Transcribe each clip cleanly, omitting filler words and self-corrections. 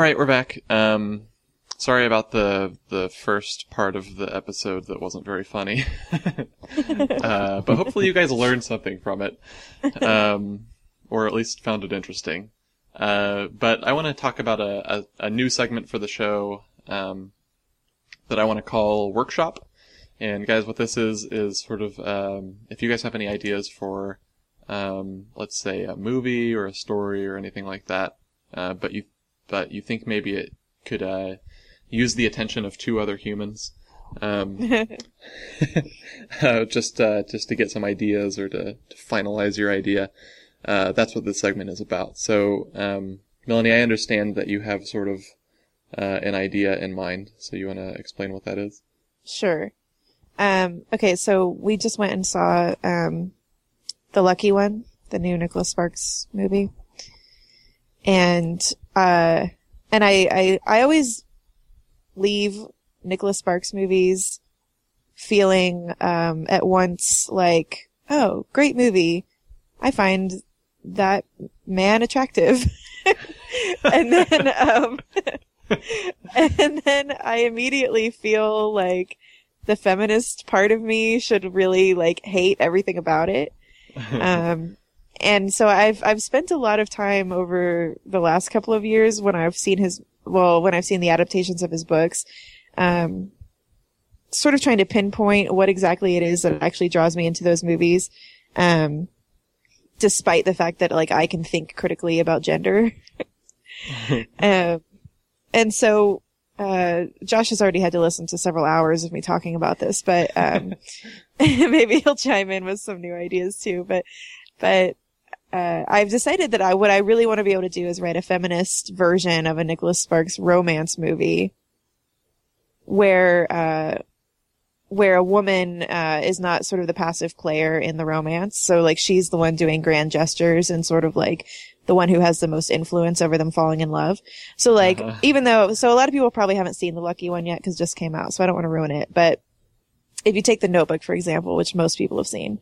right, we're back. Sorry about the first part of the episode that wasn't very funny. But hopefully you guys learned something from it. Or at least found it interesting. But I want to talk about a new segment for the show, that I want to call Workshop. And guys, what this is sort of, if you guys have any ideas for, let's say a movie or a story or anything like that, but you think maybe it could, use the attention of two other humans, just to get some ideas or to finalize your idea. That's what this segment is about. So, Melanie, I understand that you have sort of, an idea in mind. So you want to explain what that is? Sure. Okay, so we just went and saw, The Lucky One, the new Nicholas Sparks movie. And I always leave Nicholas Sparks movies feeling, at once like, oh, great movie. I find that man attractive. And then I immediately feel like the feminist part of me should really like hate everything about it. And so I've spent a lot of time over the last couple of years when I've seen the adaptations of his books, sort of trying to pinpoint what exactly it is that actually draws me into those movies. Despite the fact that like I can think critically about gender. And so, Josh has already had to listen to several hours of me talking about this, but, maybe he'll chime in with some new ideas too. But I've decided that what I really want to be able to do is write a feminist version of a Nicholas Sparks romance movie where a woman, is not sort of the passive player in the romance. So like she's the one doing grand gestures and sort of like the one who has the most influence over them falling in love. So like, so a lot of people probably haven't seen The Lucky One yet because it just came out, so I don't want to ruin it. But if you take The Notebook, for example, which most people have seen,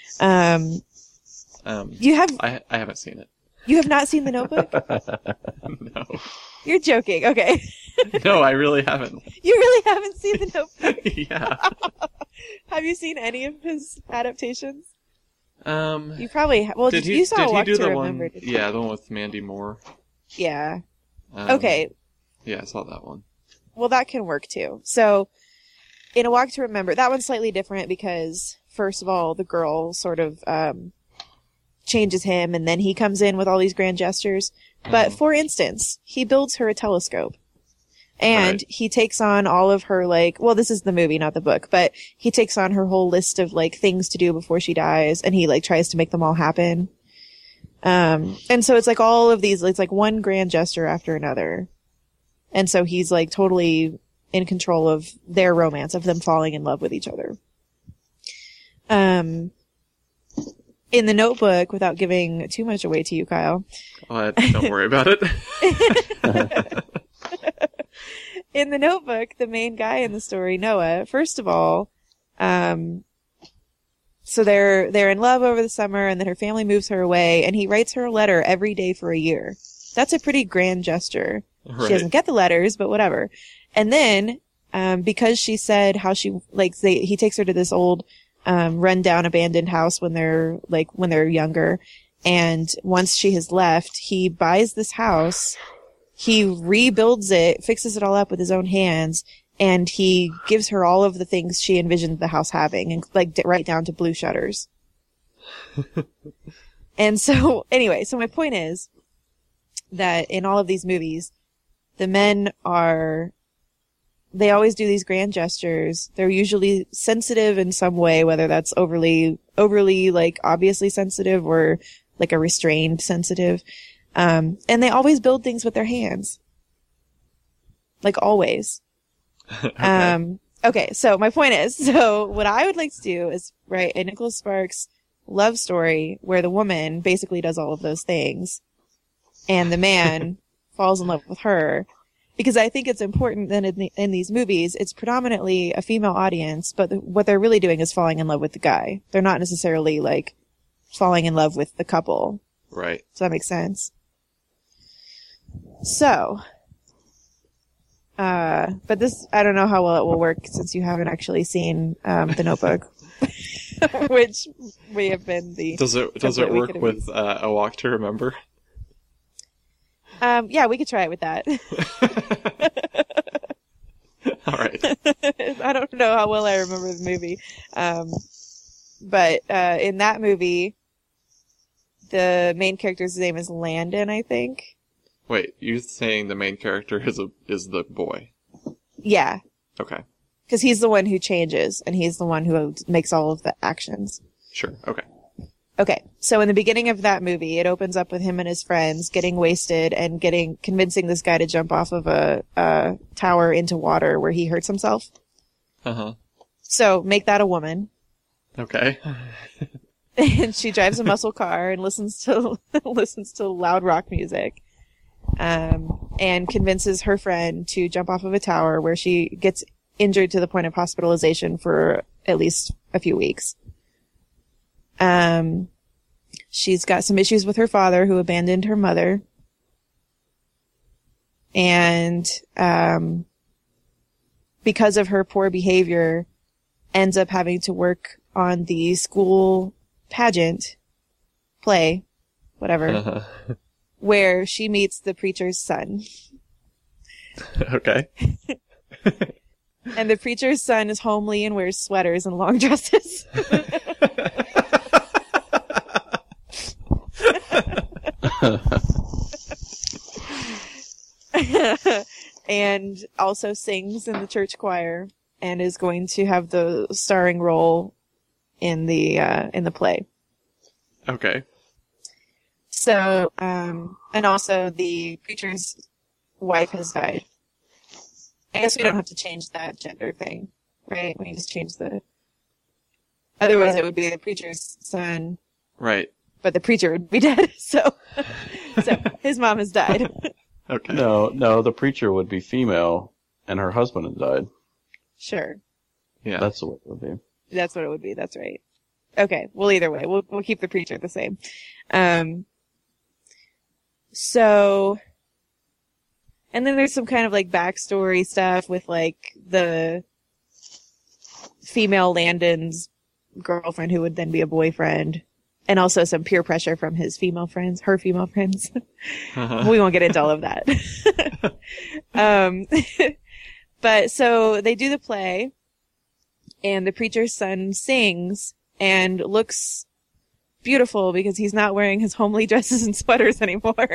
you have, I haven't seen it. You have not seen The Notebook? No. You're joking. Okay. No, I really haven't. You really haven't seen The Notebook? Yeah. Have you seen any of his adaptations? You probably, you saw Walk to Remember, didn't you? Yeah, the one with Mandy Moore. Yeah. Okay. Yeah, I saw that one. Well, that can work too. So, in A Walk to Remember, that one's slightly different because, first of all, the girl sort of, changes him and then he comes in with all these grand gestures. But for instance, he builds her a telescope. And he takes on all of her, like, well, this is the movie, not the book, but he takes on her whole list of, like, things to do before she dies, and he, like, tries to make them all happen. And so it's, like, all of these, it's, like, one grand gesture after another. And so he's, like, totally in control of their romance, of them falling in love with each other. In The Notebook, without giving too much away to you, Kyle. Don't worry about it. In The Notebook, the main guy in the story, Noah, first of all, so they're in love over the summer and then her family moves her away and he writes her a letter every day for a year. That's a pretty grand gesture. Right. She doesn't get the letters, but whatever. And then, because she said how she, like, he takes her to this old, run-down abandoned house when they're younger. And once she has left, he buys this house. He rebuilds it, fixes it all up with his own hands, and he gives her all of the things she envisioned the house having, and like right down to blue shutters. And so, anyway, so my point is that in all of these movies, the men they always do these grand gestures. They're usually sensitive in some way, whether that's overly, like, obviously sensitive or like a restrained sensitive. And they always build things with their hands. Like, always. Okay, so my point is, so what I would like to do is write a Nicholas Sparks love story where the woman basically does all of those things and the man falls in love with her. Because I think it's important that in these movies, it's predominantly a female audience, but what they're really doing is falling in love with the guy. They're not necessarily, like, falling in love with the couple. Right. Does that make sense? So, But this, I don't know how well it will work since you haven't actually seen The Notebook, which may have been the. Does it work with A Walk to Remember? Yeah, we could try it with that. All right. I don't know how well I remember the movie. But in that movie, the main character's name is Landon, I think. Wait, you're saying the main character is the boy? Yeah. Okay. Because he's the one who changes, and he's the one who makes all of the actions. Sure. Okay. Okay, so in the beginning of that movie, it opens up with him and his friends getting wasted and convincing this guy to jump off of a tower into water where he hurts himself. Uh-huh. So make that a woman. Okay. And she drives a muscle car and listens to loud rock music. And convinces her friend to jump off of a tower where she gets injured to the point of hospitalization for at least a few weeks. She's got some issues with her father who abandoned her mother. And, because of her poor behavior, ends up having to work on the school pageant play, whatever, Uh-huh. where she meets the preacher's son. Okay. And the preacher's son is homely and wears sweaters and long dresses. And also sings in the church choir and is going to have the starring role in the play. Okay. So, and also the preacher's wife has died. I guess we don't have to change that gender thing, right? We just change otherwise it would be the preacher's son. Right. But the preacher would be dead, so his mom has died. Okay. No, the preacher would be female, and her husband had died. Sure. Yeah. That's what it would be. That's what it would be, that's right. Okay, well either way, we'll keep the preacher the same. So, and then there's some kind of like backstory stuff with like the female Landon's girlfriend who would then be a boyfriend. And also some peer pressure from her female friends. Uh-huh. We won't get into all of that. But so they do the play and the preacher's son sings and looks beautiful because he's not wearing his homely dresses and sweaters anymore.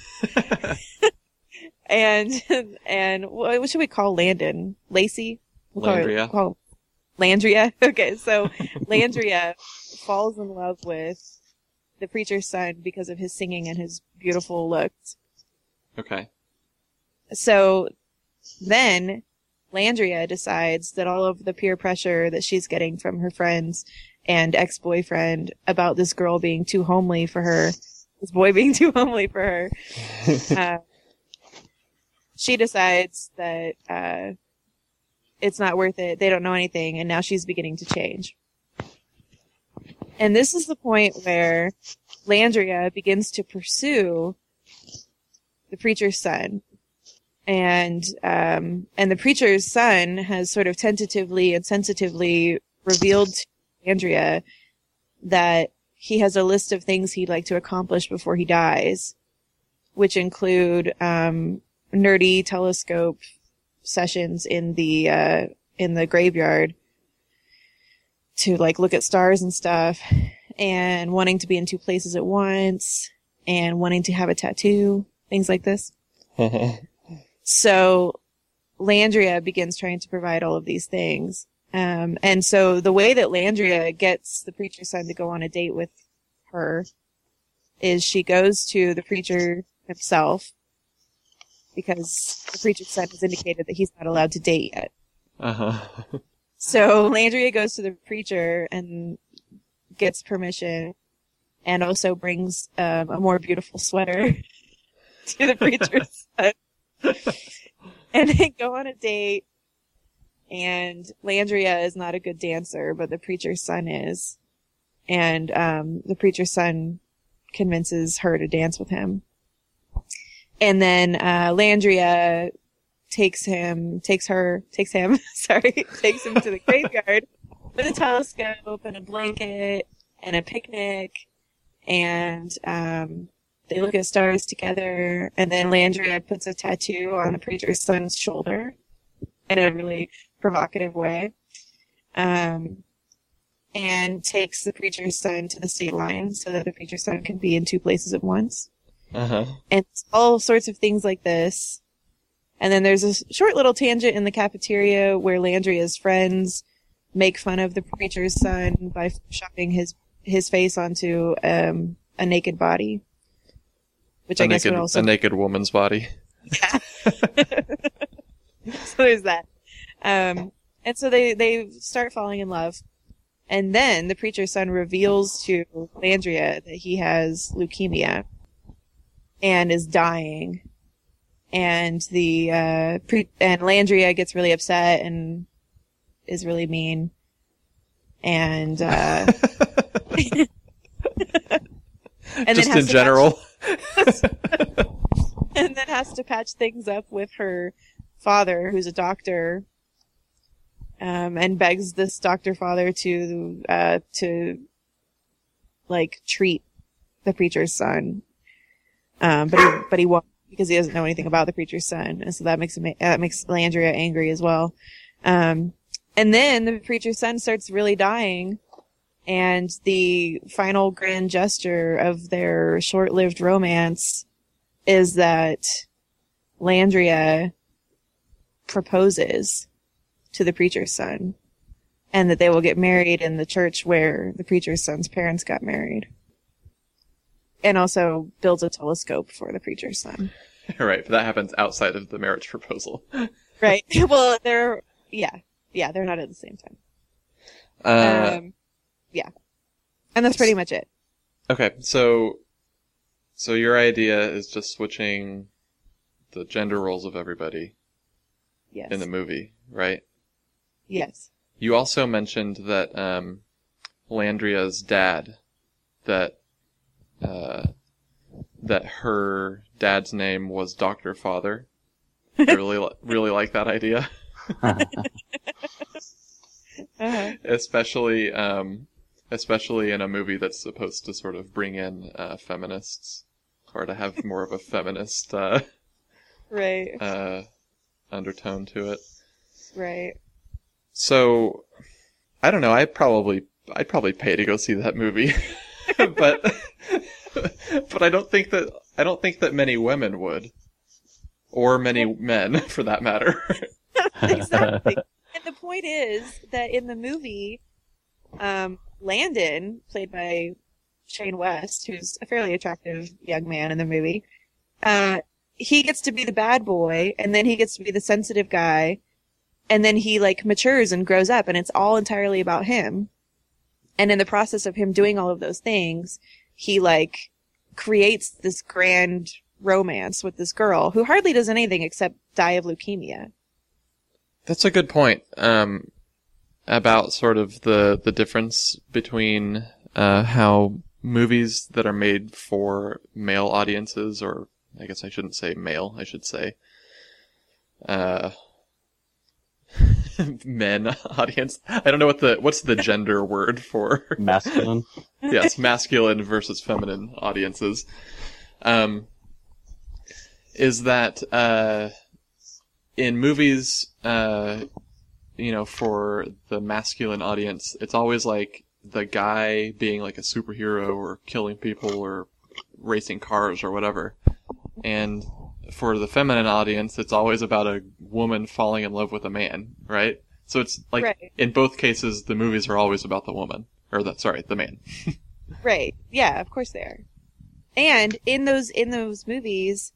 and what should we call Landon? Lacey? Landria. Landria. Okay, so Landria falls in love with the preacher's son because of his singing and his beautiful looks. Okay. So then Landria decides that all of the peer pressure that she's getting from her friends and ex-boyfriend about this girl being too homely for her, this boy being too homely for her, she decides that it's not worth it. They don't know anything, and now she's beginning to change. And this is the point where Landria begins to pursue the preacher's son. And the preacher's son has sort of tentatively and sensitively revealed to Landria that he has a list of things he'd like to accomplish before he dies, which include nerdy telescope sessions in the graveyard to like look at stars and stuff, and wanting to be in two places at once, and wanting to have a tattoo, things like this. So Landria begins trying to provide all of these things. And so the way that Landria gets the preacher's son to go on a date with her is she goes to the preacher himself, because the preacher's son has indicated that he's not allowed to date yet. Uh-huh. So Landria goes to the preacher and gets permission, and also brings a more beautiful sweater to the preacher's son. And they go on a date, and Landria is not a good dancer, but the preacher's son is. And the preacher's son convinces her to dance with him. And then Landria takes him to the graveyard with a telescope and a blanket and a picnic, and they look at stars together, and then Landria puts a tattoo on the preacher's son's shoulder in a really provocative way, and takes the preacher's son to the state line so that the preacher's son can be in two places at once. Uh-huh. And all sorts of things like this. And then there's a short little tangent in the cafeteria where Landria's friends make fun of the preacher's son by shoving his face onto a naked body. Which I guess would also... A naked woman's body. Yeah. So there's that. And so they start falling in love. And then the preacher's son reveals to Landria that he has leukemia and is dying. And and Landria gets really upset and is really mean. And, and just in general. And then has to patch things up with her father, who's a doctor, and begs this doctor father to like treat the preacher's son. But he won't, because he doesn't know anything about the preacher's son, and so that makes Landria angry as well. And then the preacher's son starts really dying, and the final grand gesture of their short-lived romance is that Landria proposes to the preacher's son, and that they will get married in the church where the preacher's son's parents got married. And also builds a telescope for the preacher's son. Right, but that happens outside of the marriage proposal. Right. Well, they're not at the same time. Yeah. And that's pretty much it. Okay, so your idea is just switching the gender roles of everybody Yes. in the movie, right? Yes. You also mentioned that Landria's dad, that her dad's name was Dr. Father. I really like that idea. Uh-huh. Especially in a movie that's supposed to sort of bring in feminists, or to have more of a feminist Right. undertone to it. Right. So, I don't know. I'd probably pay to go see that movie, but I don't think that many women would, or many men, for that matter. Exactly. And the point is that in the movie, Landon, played by Shane West, who's a fairly attractive young man in the movie, he gets to be the bad boy, and then he gets to be the sensitive guy, and then he like matures and grows up, and it's all entirely about him. And in the process of him doing all of those things, he like creates this grand romance with this girl who hardly does anything except die of leukemia. That's a good point. About sort of the difference between how movies that are made for male audiences, or I guess I shouldn't say male, I should say men audience. I don't know what's the gender word for Masculine. Yes, masculine versus feminine audiences. Is that in movies, for the masculine audience, it's always like the guy being like a superhero or killing people or racing cars or whatever. And for the feminine audience, it's always about a woman falling in love with a man, right? So it's like, right. In both cases, the movies are always about the woman. Or the man. Right. Yeah, of course they are. And in those movies,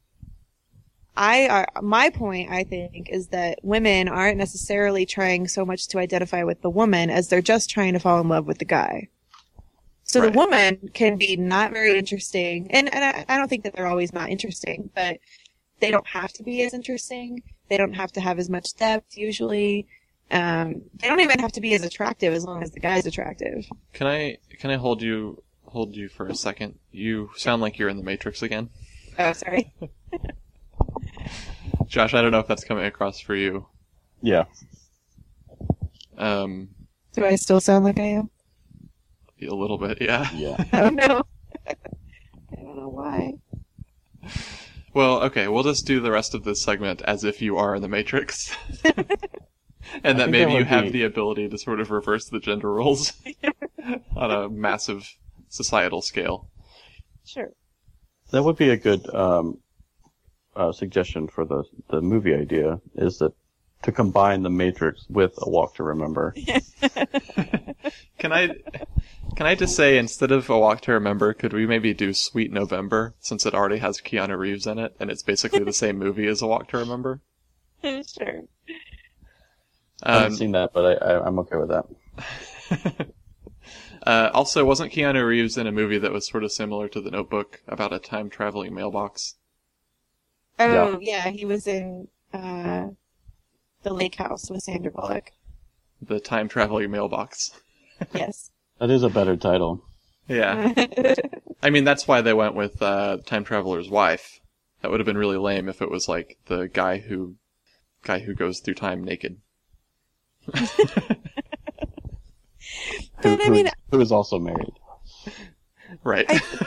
my point, I think, is that women aren't necessarily trying so much to identify with the woman as they're just trying to fall in love with the guy. So Right. The woman can be not very interesting, and I don't think that they're always not interesting, but they don't have to be as interesting. They don't have to have as much depth, usually. They don't even have to be as attractive as long as the guy's attractive. Can I hold you for a second? You sound like you're in the Matrix again. Oh, sorry. Josh, I don't know if that's coming across for you. Yeah. Um, Do I still sound like I am? a little bit, yeah. Yeah. Oh no. I don't know why. Well, okay, we'll just do the rest of this segment as if you are in the Matrix. And that think maybe that you would have be- the ability to sort of reverse the gender roles on a massive societal scale. Sure. That would be a good suggestion for the movie idea, is that to combine the Matrix with A Walk to Remember. Can I just say, instead of A Walk to Remember, could we maybe do Sweet November, since it already has Keanu Reeves in it, and it's basically the same movie as A Walk to Remember? Sure. I haven't seen that, but I'm okay with that. Also, wasn't Keanu Reeves in a movie that was sort of similar to The Notebook about a time-traveling mailbox? Oh, yeah, he was in The Lake House with Sandra Bullock. The time-traveling mailbox. Yes. That is a better title. Yeah. I mean, that's why they went with Time Traveler's Wife. That would have been really lame if it was like the guy who goes through time naked. But I mean, who is also married. Right.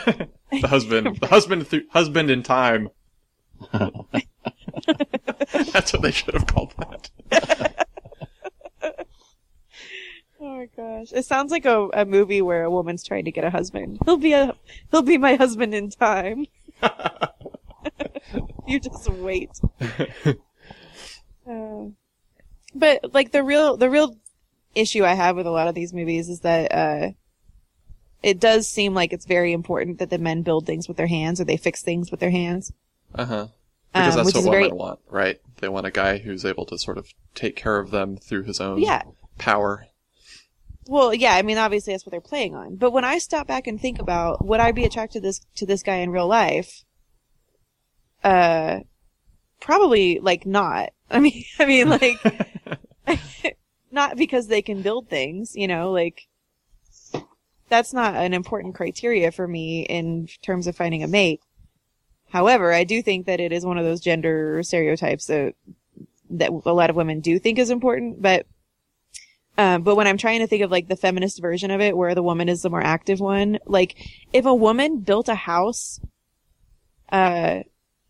the husband in time. That's what they should have called that. oh my gosh, it sounds like a movie where a woman's trying to get a husband. He'll be my husband in time. You just wait. But like the real issue I have with a lot of these movies is that it does seem like it's very important that the men build things with their hands, or they fix things with their hands. Uh-huh. Because that's which what is women very- want, right? They want a guy who's able to sort of take care of them through his own Yeah. power. Well, yeah, I mean, obviously that's what they're playing on. But when I stop back and think about, would I be attracted to this guy in real life? Probably, like, not. I mean, like, not because they can build things, you know, like, that's not an important criteria for me in terms of finding a mate. However, I do think that it is one of those gender stereotypes that a lot of women do think is important, but when I'm trying to think of like the feminist version of it, where the woman is the more active one, like if a woman built a house, and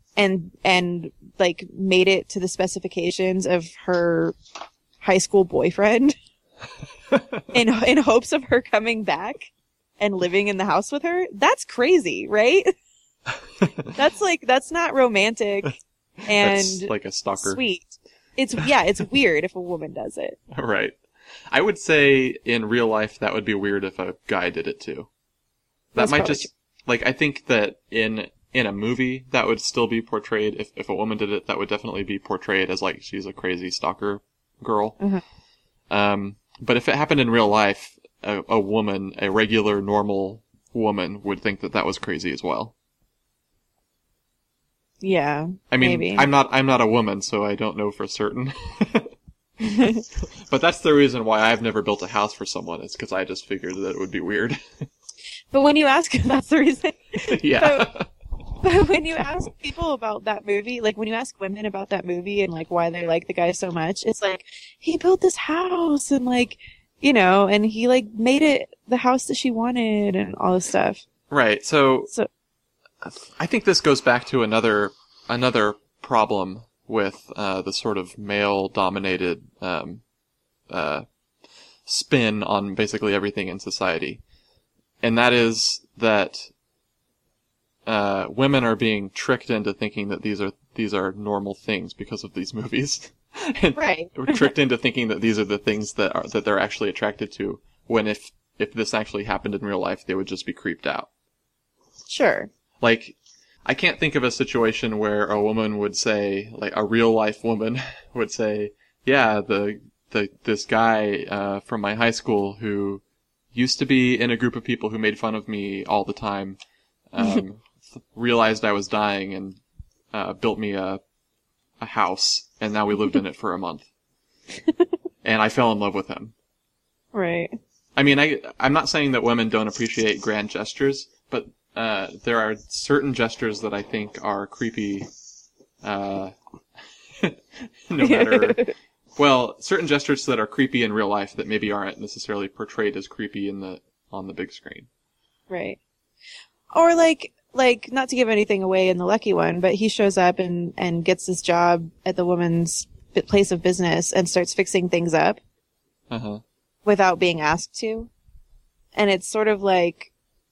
like made it to the specifications of her high school boyfriend, in hopes of her coming back and living in the house with her, that's crazy, right? That's not romantic and That's like a stalker. sweet. It's weird if a woman does it. Right. I would say in real life that would be weird if a guy did it too. That That's might probably just, like, I think that in a movie that would still be portrayed, if a woman did it, that would definitely be portrayed as like she's a crazy stalker girl. Mm-hmm. But if it happened in real life, a woman, a regular normal woman would think that was crazy as well. Yeah. I mean, maybe. I'm not a woman, so I don't know for certain. But that's the reason why I've never built a house for someone. It's because I just figured that it would be weird. But when you ask, that's the reason. Yeah. But when you ask people about that movie, like when you ask women about that movie and like why they like the guy so much, it's like, he built this house and like, you know, and he like made it the house that she wanted and all this stuff. Right. So So, I think this goes back to another problem with the sort of male-dominated spin on basically everything in society, and that is that women are being tricked into thinking that these are normal things because of these movies. And right. we're tricked into thinking that these are the things that they're actually attracted to. When if this actually happened in real life, they would just be creeped out. Sure. Like, I can't think of a situation where a woman would say, like a real life woman would say, yeah, this guy from my high school who used to be in a group of people who made fun of me all the time, realized I was dying and built me a house, and now we lived in it for a month. And I fell in love with him. Right. I mean, I'm not saying that women don't appreciate grand gestures, but there are certain gestures that I think are creepy, No matter, well, certain gestures that are creepy in real life that maybe aren't necessarily portrayed as creepy on the big screen. Right. Or like, not to give anything away in the Lucky One, but he shows up and gets this job at the woman's place of business and starts fixing things up. Uh-huh. Without being asked to. And it's sort of like,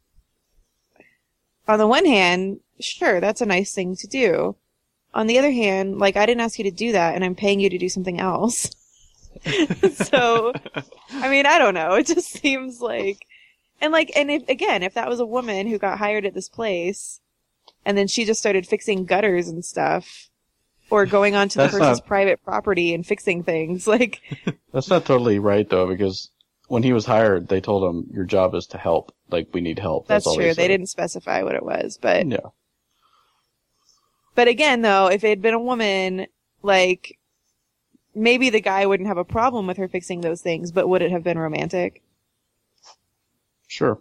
on the one hand, sure, that's a nice thing to do. On the other hand, like, I didn't ask you to do that, and I'm paying you to do something else. So, I mean, I don't know. It just seems like, and if that was a woman who got hired at this place, and then she just started fixing gutters and stuff, or going onto the person's private property and fixing things, like. That's not totally right, though, because when he was hired, they told him, your job is to help. Like, we need help. That's all true. They didn't specify what it was, but. Yeah. But again, though, if it had been a woman, like, maybe the guy wouldn't have a problem with her fixing those things, but would it have been romantic? Sure.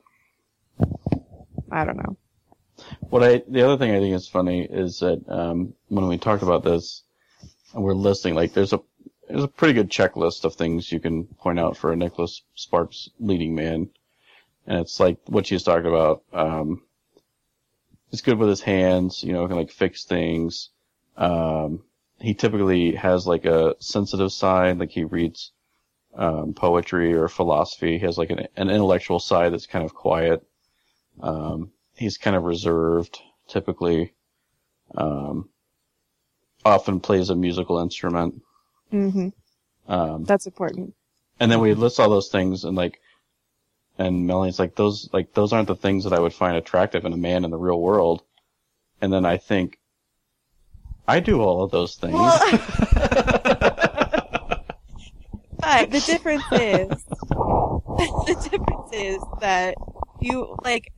I don't know. The other thing I think is funny is that when we talked about this and we're listing, like, there's a pretty good checklist of things you can point out for a Nicholas Sparks leading man, and it's like what she's talking about. He's good with his hands, can like fix things. He typically has like a sensitive side, like he reads poetry or philosophy. He has like an intellectual side that's kind of quiet. He's kind of reserved, typically. Often plays a musical instrument. Mm-hmm. That's important. And then we list all those things, and Melanie's like, those aren't the things that I would find attractive in a man in the real world. And then I think, I do all of those things. Well, but the difference is that you, like,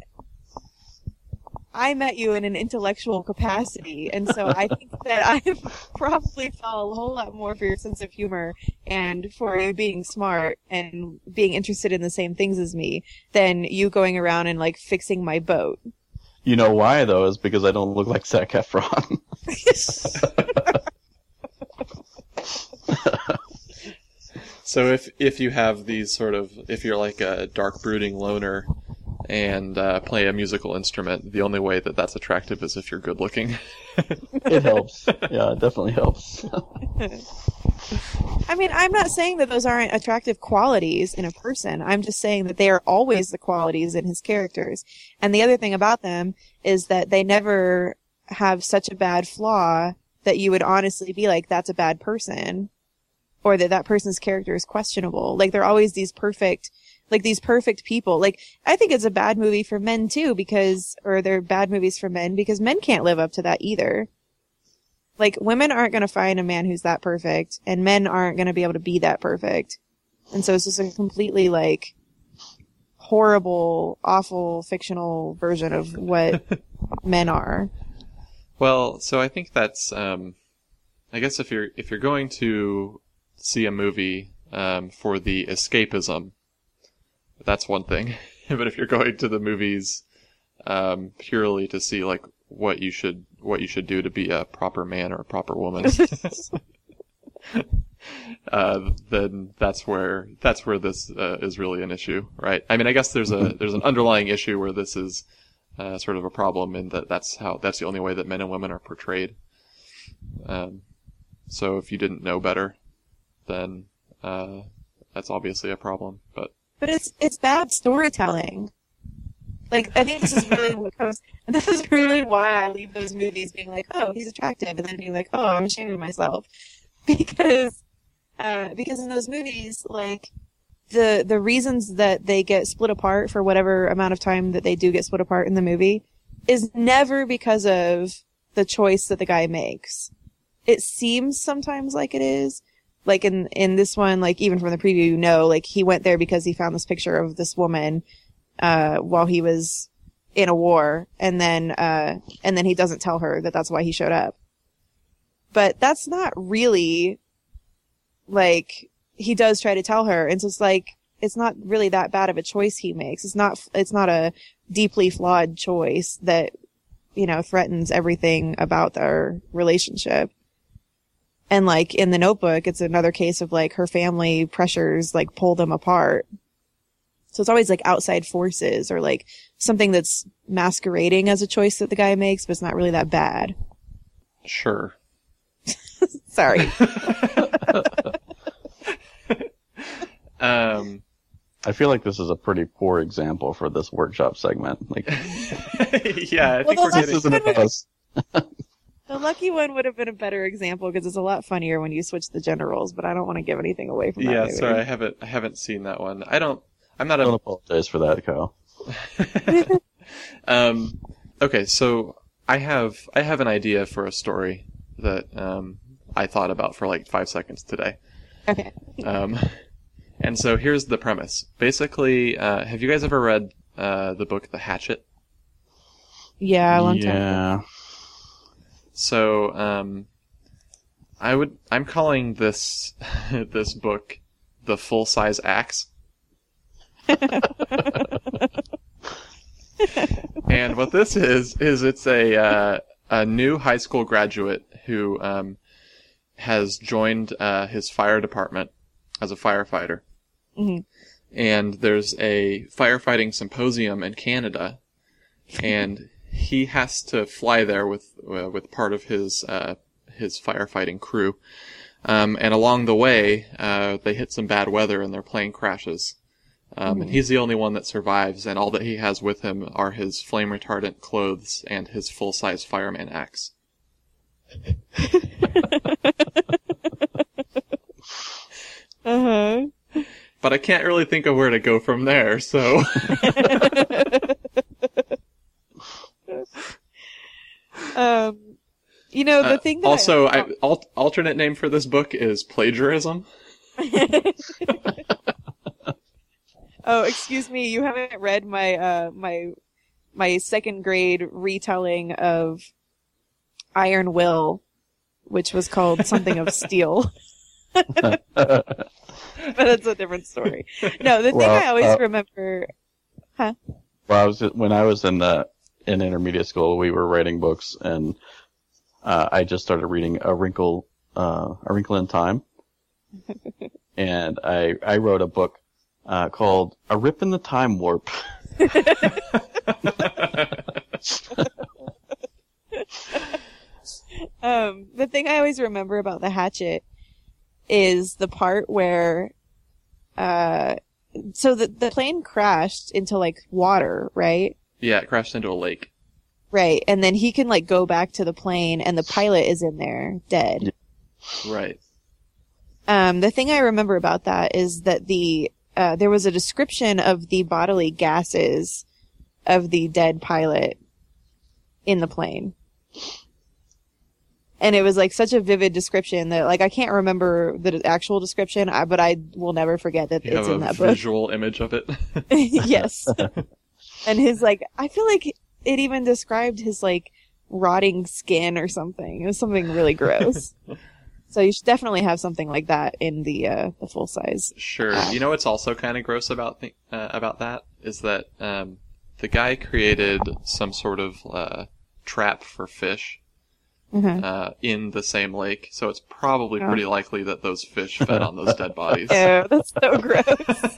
I met you in an intellectual capacity, and so I think that I probably fell a whole lot more for your sense of humor and for you being smart and being interested in the same things as me than you going around and, like, fixing my boat. You know why, though, is because I don't look like Zac Efron. So if you have these if you're like a dark brooding loner and play a musical instrument, the only way that that's attractive is if you're good looking. It helps. Yeah, it definitely helps. I mean, I'm not saying that those aren't attractive qualities in a person. I'm just saying that they are always the qualities in his characters. And the other thing about them is that they never have such a bad flaw that you would honestly be like, that's a bad person. Or that person's character is questionable. Like, they're always these perfect people. Like, I think it's a bad movie for men too, or they're bad movies for men because men can't live up to that either. Like, women aren't going to find a man who's that perfect, and men aren't going to be able to be that perfect. And so it's just a completely, like, horrible, awful, fictional version of what men are. Well, so I think that's, I guess if you're going to see a movie, for the escapism, that's one thing. But if you're going to the movies, purely to see, like, what you should do to be a proper man or a proper woman, then that's where this is really an issue, right? I mean, I guess there's an underlying issue where this is sort of a problem, in that's the only way that men and women are portrayed. So if you didn't know better, then that's obviously a problem. But it's bad storytelling. Like, I think this is really why I leave those movies being like, oh, he's attractive, and then being like, oh, I'm ashamed of myself. Because in those movies, like, the reasons that they get split apart for whatever amount of time that they do get split apart in the movie is never because of the choice that the guy makes. It seems sometimes like it is. Like, in this one, like, even from the preview, like, he went there because he found this picture of this woman while he was in a war, and then he doesn't tell her that that's why he showed up. But that's not really, like, he does try to tell her, and so it's like, it's not really that bad of a choice he makes. It's not a deeply flawed choice that, threatens everything about their relationship. And like in The Notebook, it's another case of like her family pressures like pull them apart. So it's always like outside forces or like something that's masquerading as a choice that the guy makes, but it's not really that bad. Sure. Sorry. I feel like this is a pretty poor example for this workshop segment. Like, yeah, I think we're this getting... isn't about us. The lucky one would have been a better example because it's a lot funnier when you switch the gender roles, but I don't want to give anything away from that. Yeah, movie. sorry, I haven't seen that one. I'm not Don't a... apologize for that, Kyle. Okay, so I have an idea for a story that I thought about for like 5 seconds today. Okay. And so here's the premise. Basically, have you guys ever read the book The Hatchet? Yeah, a long time ago. Yeah. So I'm calling this this book The Full-Size Axe. And what this is it's a new high school graduate who has joined his fire department as a firefighter. Mm-hmm. And there's a firefighting symposium in Canada, and he has to fly there with part of his firefighting crew. And along the way, they hit some bad weather and their plane crashes. And he's the only one that survives, and all that he has with him are his flame-retardant clothes and his full-size fireman axe. Uh-huh. But I can't really think of where to go from there, so... The thing that also, alternate name for this book is plagiarism. Oh, excuse me, you haven't read my my second grade retelling of Iron Will, which was called something of Steel. But it's a different story. No, the thing I always remember... Huh? Well, when I was in intermediate school, we were writing books, and I just started reading A Wrinkle in Time, and I wrote a book called A Rip in the Time Warp. The thing I always remember about The Hatchet is the part where, so the plane crashed into like water, right? Yeah, it crashed into a lake. Right. And then he can like go back to the plane and the pilot is in there dead. Right. The thing I remember about that is that there was a description of the bodily gases of the dead pilot in the plane. And it was like such a vivid description that like I can't remember the actual description, but I will never forget that it's in that book. Visual image of it. Yes. And his like, I feel like it even described his like rotting skin or something. It was something really gross. So you should definitely have something like that in the full size. Sure. You know what's also kind of gross about that is that the guy created some sort of trap for fish in the same lake, so it's probably pretty likely that those fish fed on those dead bodies. Ew, that's so gross.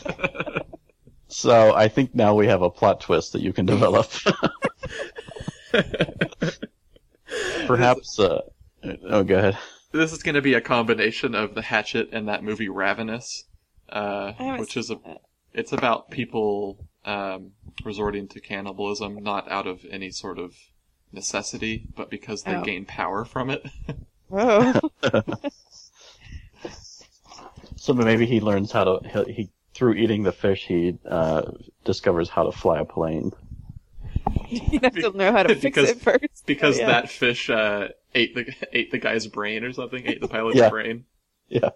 So I think now we have a plot twist that you can develop. Perhaps. Go ahead. This is going to be a combination of The Hatchet and that movie Ravenous, which is it's about people resorting to cannibalism, not out of any sort of necessity, but because they gain power from it. Oh. So maybe he learns how to. He through eating the fish, he discovers how to fly a plane. You have to know how to fix it first. Because that fish ate the guy's brain or something. Ate the pilot's brain. Yeah.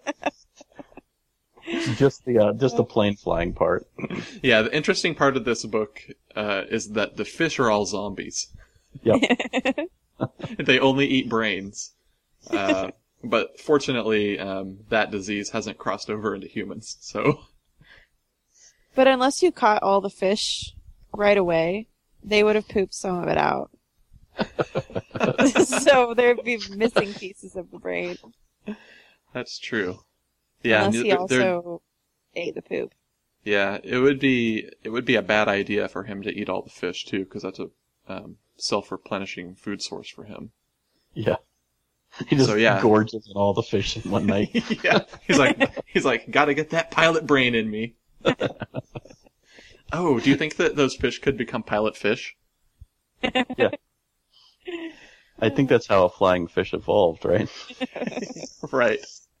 Just the plane flying part. Yeah, the interesting part of this book is that the fish are all zombies. Yep. They only eat brains. But fortunately, that disease hasn't crossed over into humans, so... But unless you caught all the fish right away, they would have pooped some of it out. So there'd be missing pieces of the brain. That's true. Yeah, Unless he also ate the poop. yeah, it would be a bad idea for him to eat all the fish too, because that's a self-replenishing food source for him. Yeah. He just gorges on all the fish in one night. Yeah, he's like, gotta get that pilot brain in me. Oh, do you think that those fish could become pilot fish? Yeah. I think that's how a flying fish evolved, right? Right.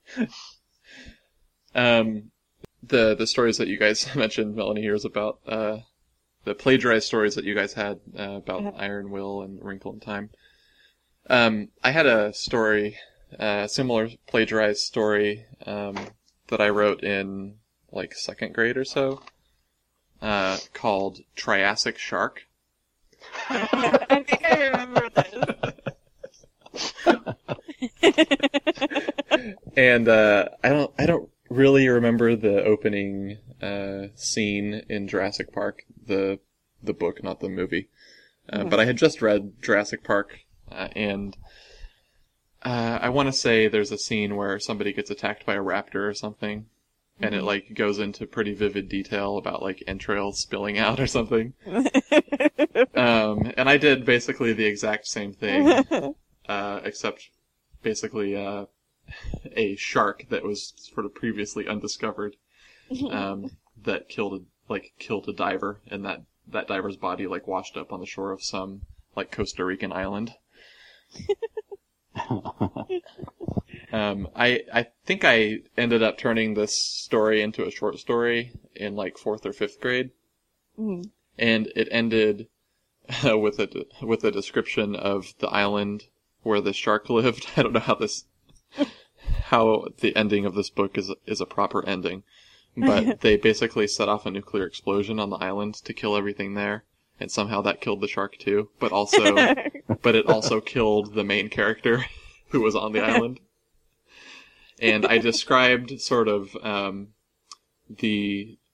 The stories that you guys mentioned, Melanie, here is about the plagiarized stories that you guys had about Iron Will and Wrinkle in Time. I had a story, similar plagiarized story that I wrote in like 2nd grade or so, called Triassic Shark. I think I remember this. And I don't really remember the opening scene in Jurassic Park, the book, not the movie. But I had just read Jurassic Park, and I want to say there's a scene where somebody gets attacked by a raptor or something, and it like goes into pretty vivid detail about like entrails spilling out or something. And I did basically the exact same thing, except basically a shark that was sort of previously undiscovered, that killed a diver, and that diver's body like washed up on the shore of some like Costa Rican island. I think I ended up turning this story into a short story in like 4th or 5th grade, and it ended with a description of the island where the shark lived. I don't know how the ending of this book is a proper ending, but they basically set off a nuclear explosion on the island to kill everything there, and somehow that killed the shark too, but it also killed the main character who was on the island. And I described sort of the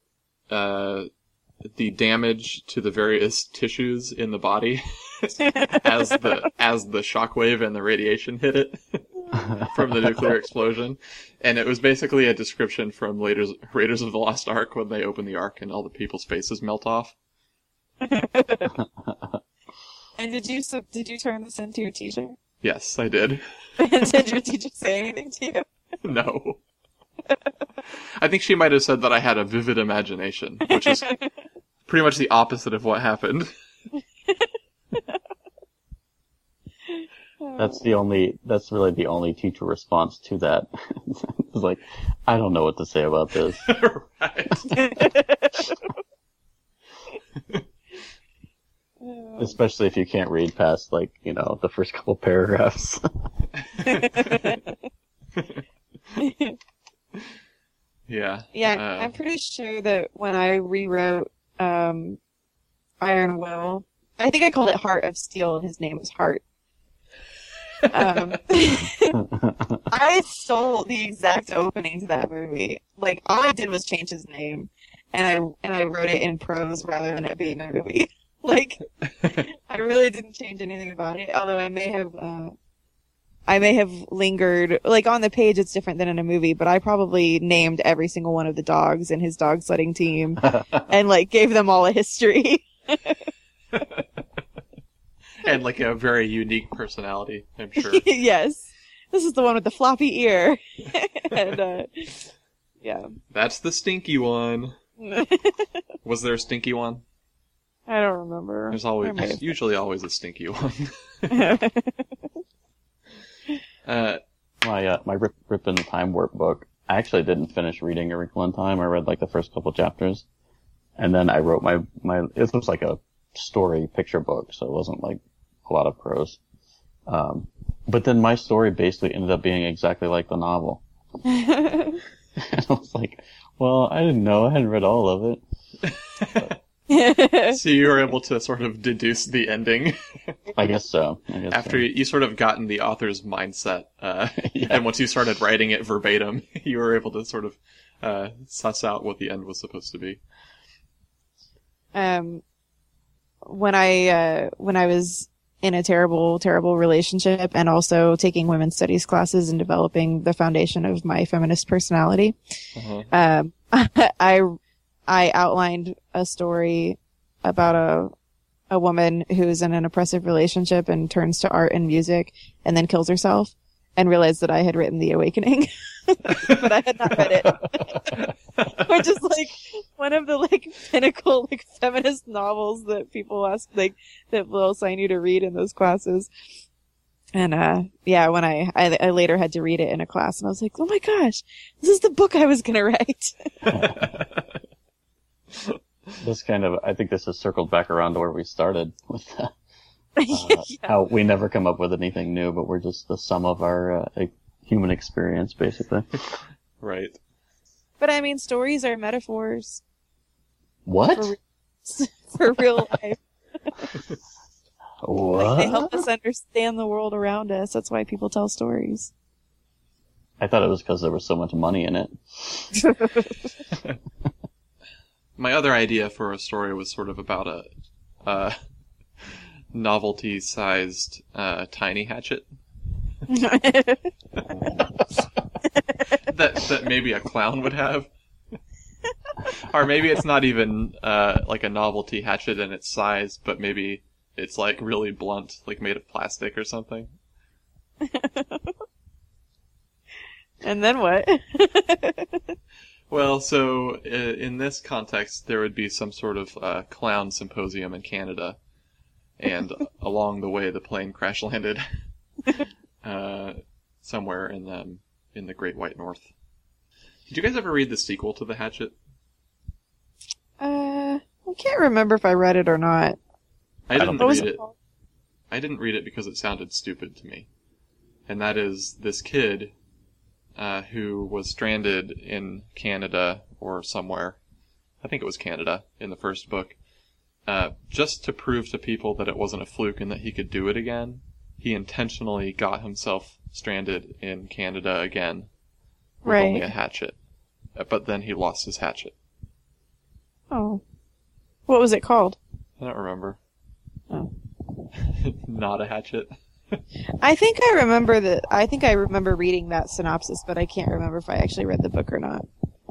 damage to the various tissues in the body as the shockwave and the radiation hit it from the nuclear explosion. And it was basically a description from Raiders of the Lost Ark when they open the Ark and all the people's faces melt off. And did you turn this into your teacher? Yes, I did. And did your teacher say anything to you? No. I think she might have said that I had a vivid imagination, which is pretty much the opposite of what happened. That's really the only teacher response to that. It's like, I don't know what to say about this. Right. Especially if you can't read past, like, the first couple paragraphs. Yeah. Yeah, I'm pretty sure that when I rewrote Iron Will, I think I called it Heart of Steel, and his name was Heart. I stole the exact opening to that movie. Like, all I did was change his name, and I wrote it in prose rather than it being a movie. Like, I really didn't change anything about it, although I may have lingered, like on the page it's different than in a movie, but I probably named every single one of the dogs in his dog sledding team and like gave them all a history. And like a very unique personality, I'm sure. Yes. This is the one with the floppy ear. And, yeah. That's the stinky one. Was there a stinky one? I don't remember. There's usually always a stinky one. My Rip in the Time Warp book, I actually didn't finish reading A Wrinkle in Time. I read like the first couple chapters, and then I wrote my it was like a story picture book, so it wasn't like a lot of prose. But then my story basically ended up being exactly like the novel. And I was like, well, I didn't know. I hadn't read all of it. So you were able to sort of deduce the ending. I guess so. After you sort of gotten the author's mindset, Yeah. and once you started writing it verbatim, you were able to sort of suss out what the end was supposed to be. When I was in a terrible, terrible relationship, and also taking women's studies classes and developing the foundation of my feminist personality. Uh-huh. I outlined a story about a woman who's in an oppressive relationship and turns to art and music and then kills herself, and realized that I had written The Awakening, but I had not read it. Which is like one of the like pinnacle like feminist novels that people ask like that will assign you to read in those classes. And yeah, when I later had to read it in a class, and I was like, oh my gosh, this is the book I was gonna write. This kind of, I think this has circled back around to where we started with Yeah. how we never come up with anything new, but we're just the sum of our human experience, basically. Right. But I mean, stories are metaphors What? for real life. What? They help us understand the world around us. That's why people tell stories. I thought it was because there was so much money in it. My other idea for a story was sort of about a novelty-sized tiny hatchet that maybe a clown would have. Or maybe it's not even like a novelty hatchet in its size, but maybe it's like really blunt, like made of plastic or something. And then what? Well, so in this context, there would be some sort of clown symposium in Canada, and along the way, the plane crash landed somewhere in the Great White North. Did you guys ever read the sequel to The Hatchet? I can't remember if I read it or not. I didn't What was read it it. called? I didn't read it because it sounded stupid to me, and that is this kid who was stranded in Canada or somewhere. I think it was Canada in the first book. Just to prove to people that it wasn't a fluke and that he could do it again, he intentionally got himself stranded in Canada again with only a hatchet. But then he lost his hatchet. Oh. What was it called? I don't remember. Oh. Not a hatchet. I think I remember reading that synopsis, but I can't remember if I actually read the book or not.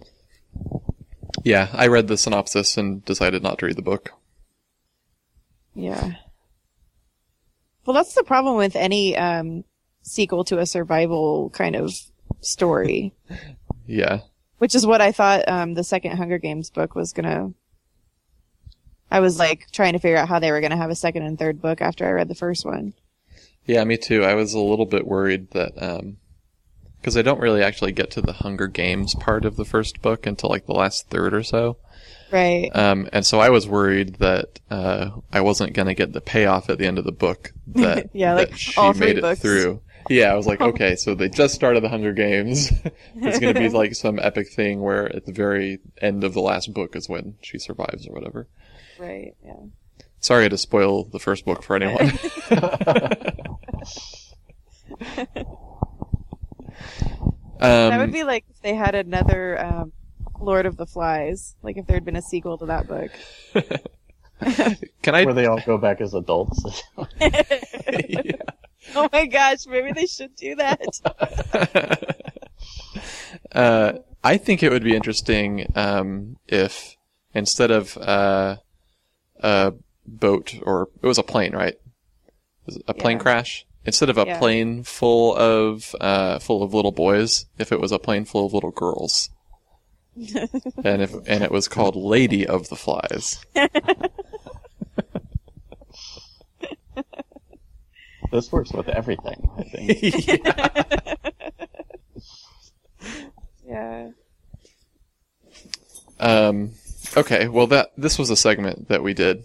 Yeah, I read the synopsis and decided not to read the book. Yeah. Well, that's the problem with any sequel to a survival kind of story. Yeah. Which is what I thought the second Hunger Games book was gonna... I was like trying to figure out how they were gonna have a second and third book after I read the first one. Yeah, me too. I was a little bit worried that, because I don't really actually get to the Hunger Games part of the first book until like the last third or so. Right. And so I was worried that I wasn't going to get the payoff at the end of the book that, Yeah, like that she all three made it books. through. Yeah, I was like, okay, so they just started the Hunger Games. It's going to be like some epic thing where at the very end of the last book is when she survives or whatever. Right, yeah. Sorry to spoil the first book for anyone. That would be like if they had another Lord of the Flies, like if there had been a sequel to that book. Can I? Where they all go back as adults. Yeah. Oh my gosh, maybe they should do that. I think it would be interesting if instead of a boat, or it was a plane, right? Was it a plane Yeah. crash? Instead of a Yeah. plane full of little boys, if it was a plane full of little girls, and it was called Lady of the Flies. This works with everything, I think. Yeah. Okay, well this was a segment that we did.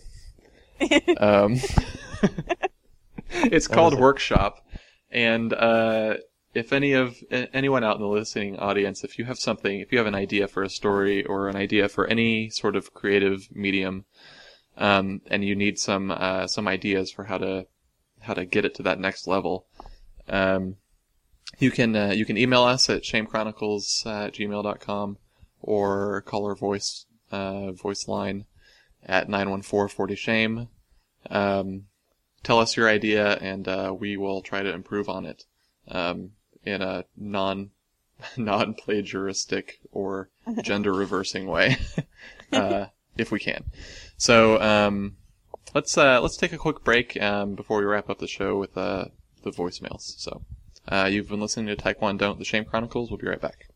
It's called Workshop, and if anyone out in the listening audience, if you have an idea for a story or an idea for any sort of creative medium, and you need some ideas for how to get it to that next level, you can email us at shamechronicles@gmail.com or call our voice line at 914-40-SHAME. tell us your idea, and we will try to improve on it in a non-plagiaristic or gender-reversing way, if we can. So let's take a quick break before we wrap up the show with the voicemails. So you've been listening to Taekwondo, The Shame Chronicles. We'll be right back.